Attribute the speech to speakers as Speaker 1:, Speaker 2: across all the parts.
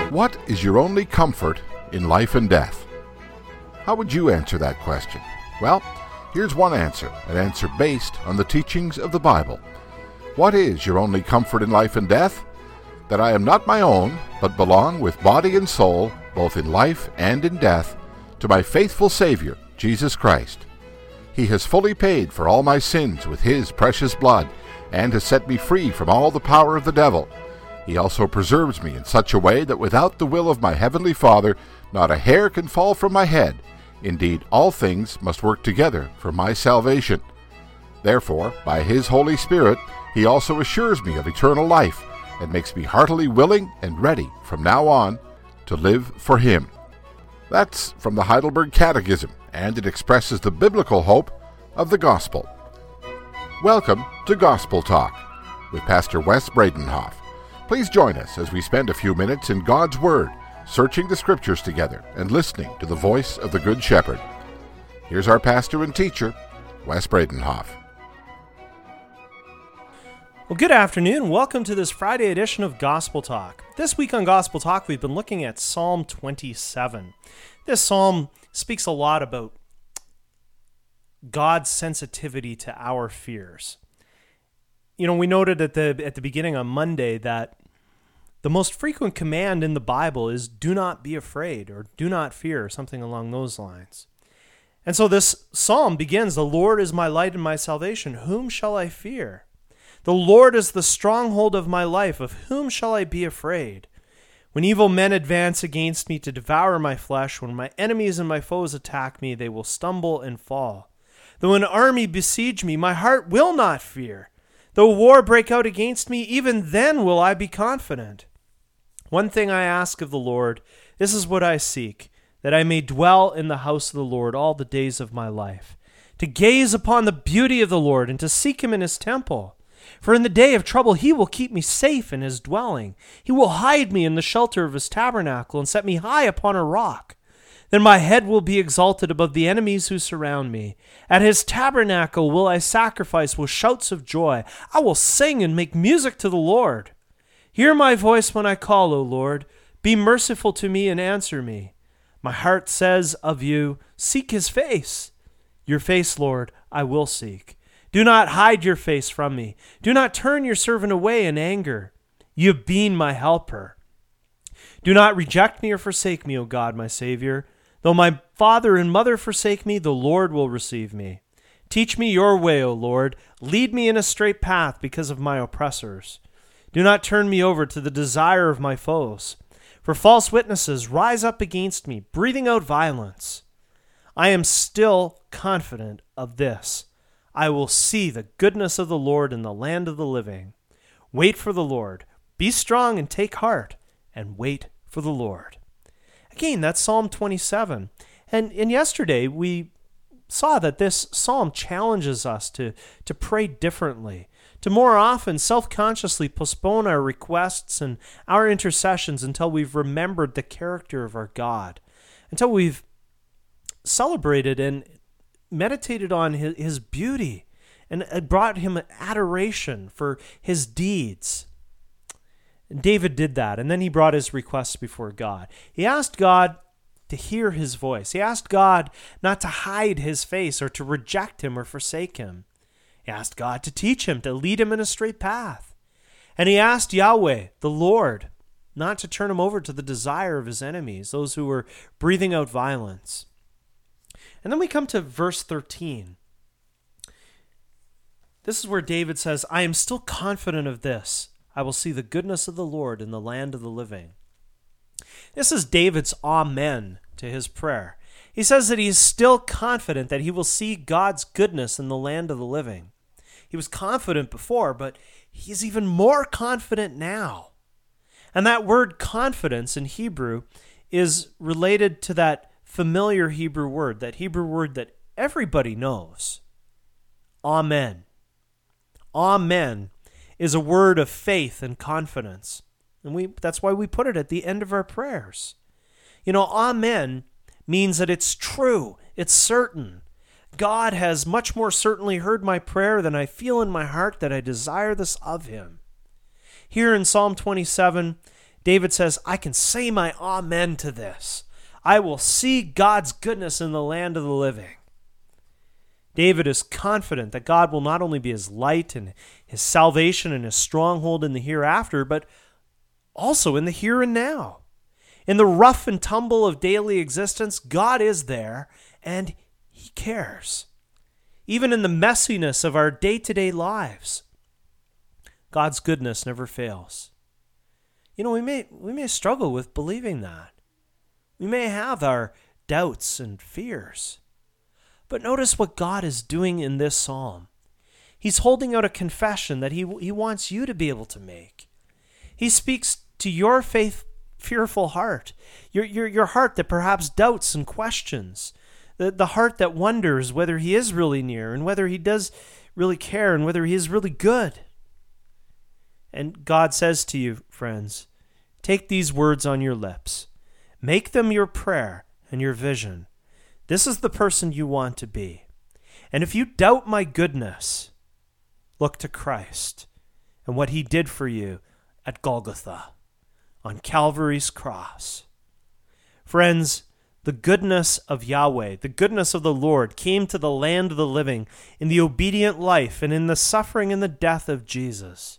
Speaker 1: What is your only comfort in life and death? How would you answer that question? Well, here's one answer, an answer based on the teachings of the Bible. What is your only comfort in life and death? That I am not my own, but belong with body and soul, both in life and in death, to my faithful Savior, Jesus Christ. He has fully paid for all my sins with His precious blood, and has set me free from all the power of the devil. He also preserves me in such a way that without the will of my heavenly Father, not a hair can fall from my head. Indeed, all things must work together for my salvation. Therefore, by His Holy Spirit, He also assures me of eternal life, and makes me heartily willing and ready from now on to live for Him. That's from the Heidelberg Catechism, and it expresses the biblical hope of the gospel. Welcome to Gospel Talk with Pastor Wes Bredenhoff. Please join us as we spend a few minutes in God's Word, searching the Scriptures together and listening to the voice of the Good Shepherd. Here's our pastor and teacher, Wes Bredenhoff.
Speaker 2: Well, good afternoon. Welcome to this Friday edition of Gospel Talk. This week on Gospel Talk, we've been looking at Psalm 27. This psalm speaks a lot about God's sensitivity to our fears. You know, we noted at the beginning on Monday that the most frequent command in the Bible is do not be afraid or do not fear, something along those lines. And so this psalm begins, the Lord is my light and my salvation. Whom shall I fear? The Lord is the stronghold of my life. Of whom shall I be afraid? When evil men advance against me to devour my flesh, when my enemies and my foes attack me, they will stumble and fall. Though an army besiege me, my heart will not fear. Though war break out against me, even then will I be confident. One thing I ask of the Lord, this is what I seek, that I may dwell in the house of the Lord all the days of my life, to gaze upon the beauty of the Lord and to seek Him in His temple. For in the day of trouble He will keep me safe in His dwelling. He will hide me in the shelter of His tabernacle and set me high upon a rock. Then my head will be exalted above the enemies who surround me. At His tabernacle will I sacrifice with shouts of joy. I will sing and make music to the Lord. Hear my voice when I call, O Lord. Be merciful to me and answer me. My heart says of you, seek His face. Your face, Lord, I will seek. Do not hide your face from me. Do not turn your servant away in anger. You have been my helper. Do not reject me or forsake me, O God, my Savior. Though my father and mother forsake me, the Lord will receive me. Teach me your way, O Lord. Lead me in a straight path because of my oppressors. Do not turn me over to the desire of my foes. For false witnesses rise up against me, breathing out violence. I am still confident of this. I will see the goodness of the Lord in the land of the living. Wait for the Lord. Be strong and take heart, and wait for the Lord. Again, that's Psalm 27. And yesterday we saw that this psalm challenges us to pray differently, to more often self-consciously postpone our requests and our intercessions until we've remembered the character of our God, until we've celebrated and meditated on His beauty and brought Him adoration for His deeds. David did that, and then he brought his requests before God. He asked God to hear His voice. He asked God not to hide His face or to reject Him or forsake Him. He asked God to teach him, to lead him in a straight path. And he asked Yahweh, the Lord, not to turn him over to the desire of his enemies, those who were breathing out violence. And then we come to verse 13. This is where David says, I am still confident of this. I will see the goodness of the Lord in the land of the living. This is David's amen to his prayer. He says that he is still confident that he will see God's goodness in the land of the living. He was confident before, but he's even more confident now. And that word confidence in Hebrew is related to that familiar Hebrew word, that Hebrew word that everybody knows. Amen. Amen is a word of faith and confidence. And that's why we put it at the end of our prayers. You know, amen means that it's true, it's certain. God has much more certainly heard my prayer than I feel in my heart that I desire this of Him. Here in Psalm 27, David says, I can say my amen to this. I will see God's goodness in the land of the living. David is confident that God will not only be his light and his salvation and his stronghold in the hereafter, but also in the here and now. In the rough and tumble of daily existence, God is there and he cares. Even in the messiness of our day-to-day lives, God's goodness never fails. You know, we may struggle with believing that. We may have our doubts and fears. But notice what God is doing in this psalm. He's holding out a confession that he wants you to be able to make. He speaks to your fearful heart, your heart that perhaps doubts and questions, the heart that wonders whether he is really near and whether he does really care and whether he is really good. And God says to you, friends, take these words on your lips. Make them your prayer and your vision. This is the person you want to be. And if you doubt my goodness, look to Christ and what he did for you at Golgotha, on Calvary's cross. Friends, the goodness of Yahweh, the goodness of the Lord, came to the land of the living in the obedient life and in the suffering and the death of Jesus.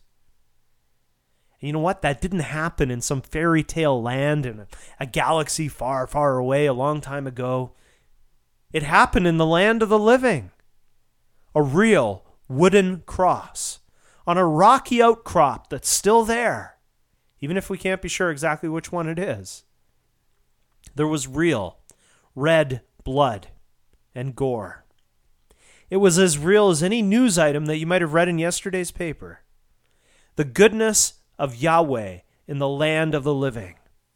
Speaker 2: And you know what? That didn't happen in some fairy tale land in a galaxy far, far away a long time ago. It happened in the land of the living. A real wooden cross on a rocky outcrop that's still there, even if we can't be sure exactly which one it is. There was real red blood and gore. It was as real as any news item that you might have read in yesterday's paper. The goodness of Yahweh in the land of the living.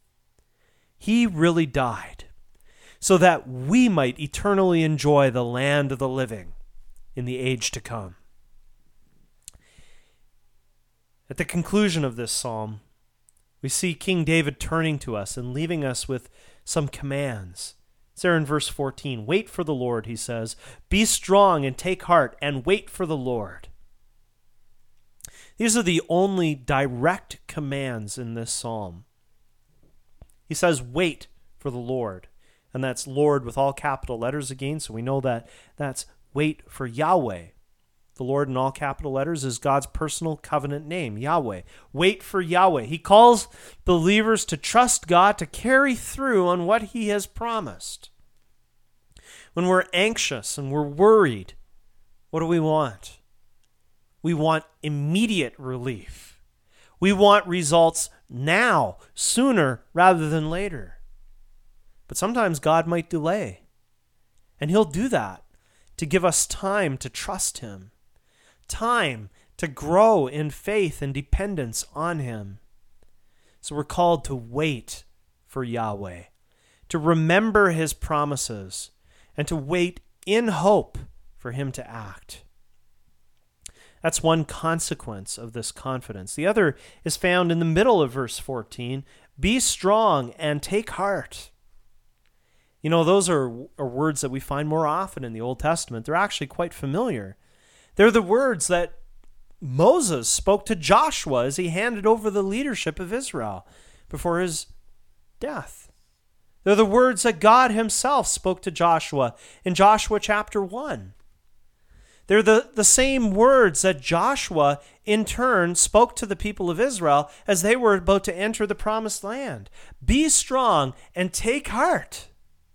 Speaker 2: He really died so that we might eternally enjoy the land of the living in the age to come. At the conclusion of this psalm, we see King David turning to us and leaving us with some commands. It's there in verse 14. Wait for the Lord, he says. Be strong and take heart and wait for the Lord. These are the only direct commands in this psalm. He says, wait for the Lord. And that's Lord with all capital letters again, so we know that that's wait for Yahweh. The Lord in all capital letters is God's personal covenant name, Yahweh. Wait for Yahweh. He calls believers to trust God to carry through on what he has promised. When we're anxious and we're worried, what do we want? We want immediate relief. We want results now, sooner rather than later. But sometimes God might delay. And he'll do that to give us time to trust him. Time to grow in faith and dependence on him. So we're called to wait for Yahweh, to remember his promises, and to wait in hope for him to act. That's one consequence of this confidence. The other is found in the middle of verse 14. Be strong and take heart. You know, those are words that we find more often in the Old Testament. They're actually quite familiar. They're the words that Moses spoke to Joshua as he handed over the leadership of Israel before his death. They're the words that God himself spoke to Joshua in Joshua chapter 1. They're the same words that Joshua, in turn, spoke to the people of Israel as they were about to enter the promised land. Be strong and take heart.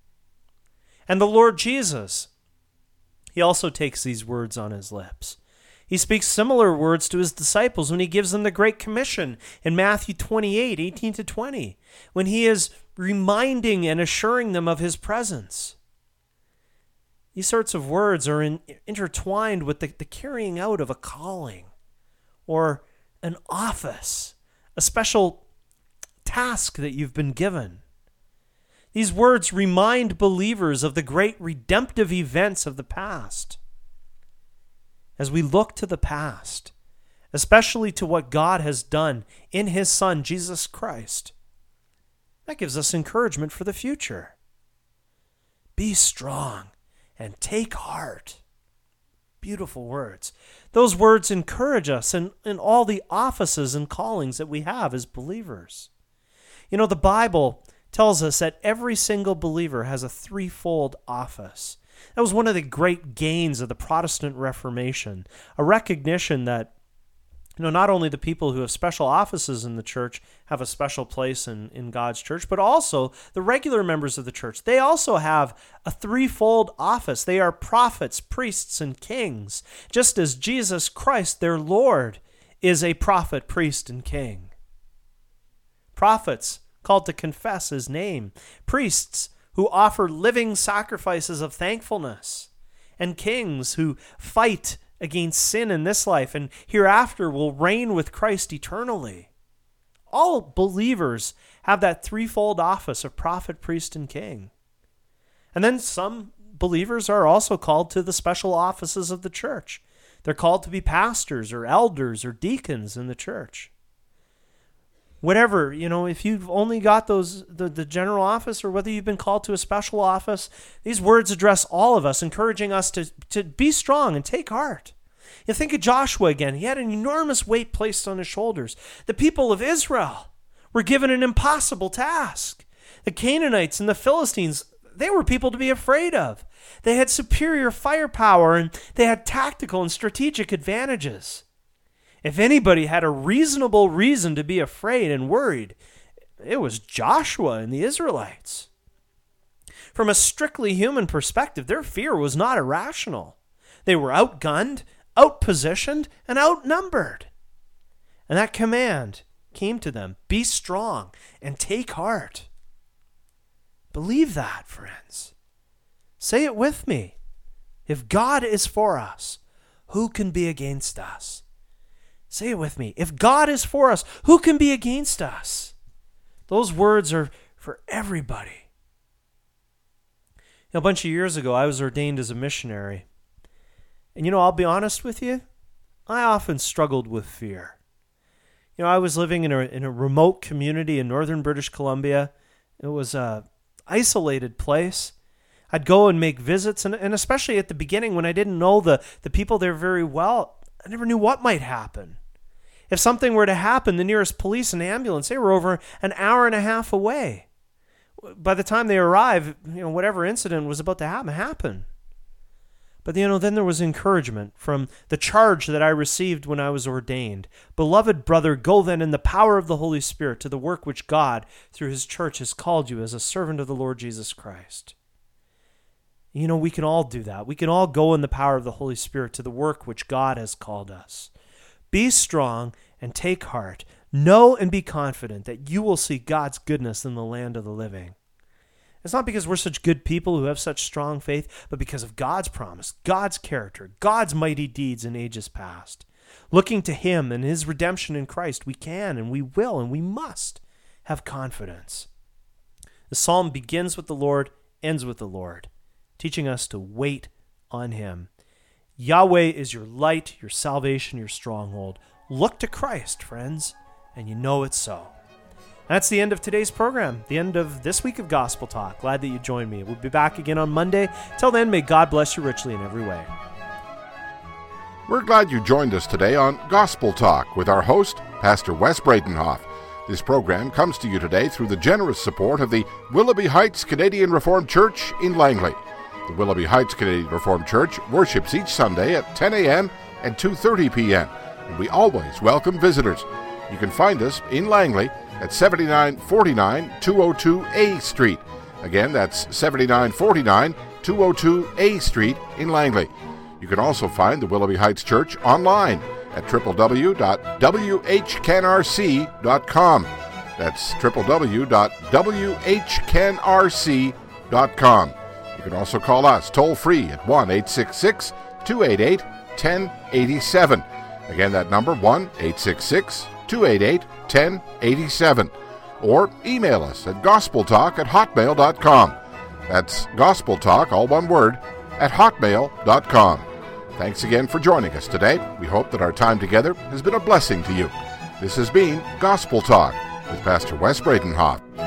Speaker 2: And the Lord Jesus, he also takes these words on his lips. He speaks similar words to his disciples when he gives them the Great Commission in Matthew 28, 18 to 20, when he is reminding and assuring them of his presence. These sorts of words are intertwined with the carrying out of a calling or an office, a special task that you've been given. These words remind believers of the great redemptive events of the past. As we look to the past, especially to what God has done in his Son, Jesus Christ, that gives us encouragement for the future. Be strong and take heart. Beautiful words. Those words encourage us in all the offices and callings that we have as believers. You know, the Bible tells us that every single believer has a threefold office. That was one of the great gains of the Protestant Reformation, a recognition that not only the people who have special offices in the church have a special place in God's church, but also the regular members of the church. They also have a threefold office. They are prophets, priests, and kings, just as Jesus Christ, their Lord, is a prophet, priest, and king. Prophets called to confess his name. Priests who offer living sacrifices of thankfulness. And kings who fight against sin in this life and hereafter will reign with Christ eternally. All believers have that threefold office of prophet, priest, and king. And then some believers are also called to the special offices of the church. They're called to be pastors or elders or deacons in the church. Whatever, if you've only got the general office or whether you've been called to a special office, these words address all of us, encouraging us to be strong and take heart. You think of Joshua again. He had an enormous weight placed on his shoulders. The people of Israel were given an impossible task. The Canaanites and the Philistines, they were people to be afraid of. They had superior firepower and they had tactical and strategic advantages. If anybody had a reasonable reason to be afraid and worried, it was Joshua and the Israelites. From a strictly human perspective, their fear was not irrational. They were outgunned, outpositioned, and outnumbered. And that command came to them, be strong and take heart. Believe that, friends. Say it with me. If God is for us, who can be against us? Say it with me. If God is for us, who can be against us? Those words are for everybody. A bunch of years ago, I was ordained as a missionary. And I'll be honest with you, I often struggled with fear. I was living in a remote community in northern British Columbia. It was an isolated place. I'd go and make visits, and especially at the beginning when I didn't know the people there very well, I never knew what might happen. If something were to happen, the nearest police and ambulance, they were over an hour and a half away. By the time they arrived, whatever incident was about to happen. But, then there was encouragement from the charge that I received when I was ordained. Beloved brother, go then in the power of the Holy Spirit to the work which God, through his church, has called you as a servant of the Lord Jesus Christ. We can all do that. We can all go in the power of the Holy Spirit to the work which God has called us. Be strong and take heart. Know and be confident that you will see God's goodness in the land of the living. It's not because we're such good people who have such strong faith, but because of God's promise, God's character, God's mighty deeds in ages past. Looking to him and his redemption in Christ, we can and we will and we must have confidence. The psalm begins with the Lord, ends with the Lord, teaching us to wait on him. Yahweh is your light, your salvation, your stronghold. Look to Christ, friends, and it's so. That's the end of today's program, the end of this week of Gospel Talk. Glad that you joined me. We'll be back again on Monday. Till then, may God bless you richly in every way.
Speaker 1: We're glad you joined us today on Gospel Talk with our host, Pastor Wes Breitenhoff. This program comes to you today through the generous support of the Willoughby Heights Canadian Reformed Church in Langley. The Willoughby Heights Canadian Reformed Church worships each Sunday at 10 a.m. and 2:30 p.m., and we always welcome visitors. You can find us in Langley at 7949 202A Street. Again, that's 7949 202A Street in Langley. You can also find the Willoughby Heights Church online at www.whcanrc.com. That's www.whcanrc.com. You can also call us toll-free at 1-866-288-1087. Again, that number, 1-866-288-1087. Or email us at gospeltalk@hotmail.com. That's gospeltalk, all one word, at hotmail.com. Thanks again for joining us today. We hope that our time together has been a blessing to you. This has been Gospel Talk with Pastor Wes Breitenhoff.